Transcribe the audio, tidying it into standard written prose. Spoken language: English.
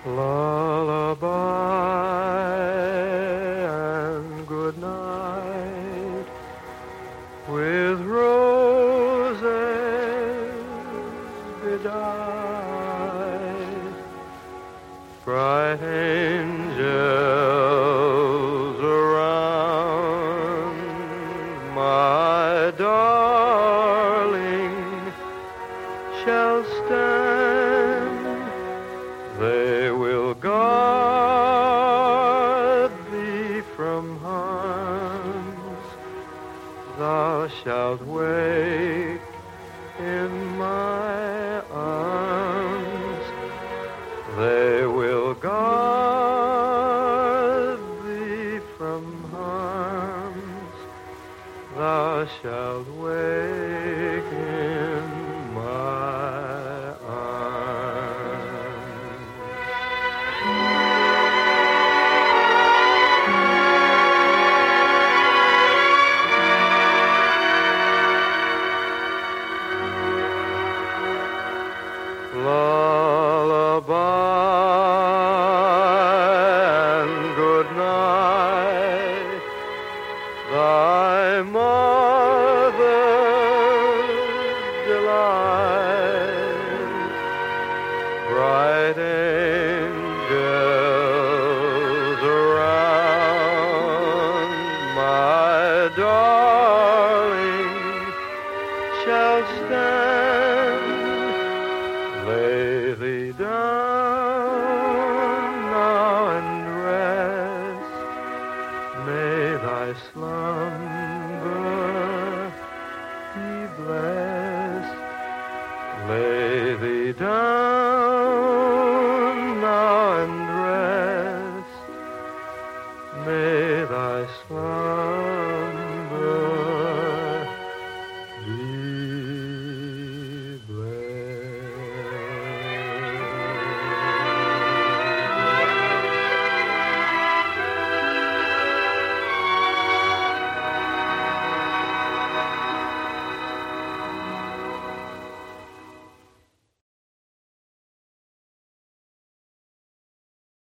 Lullaby and good night with roses bedight, bright angels around, my darling shall stand. They will guard thee from harms. Thou shalt wake in my arms. They will guard thee from harms. Thou shalt wake in my arms. Lullaby and good night, thy mother's delight, bright angels around, my darling shall stand. Lay thee down now and rest. May thy slumber be blessed. Lay thee down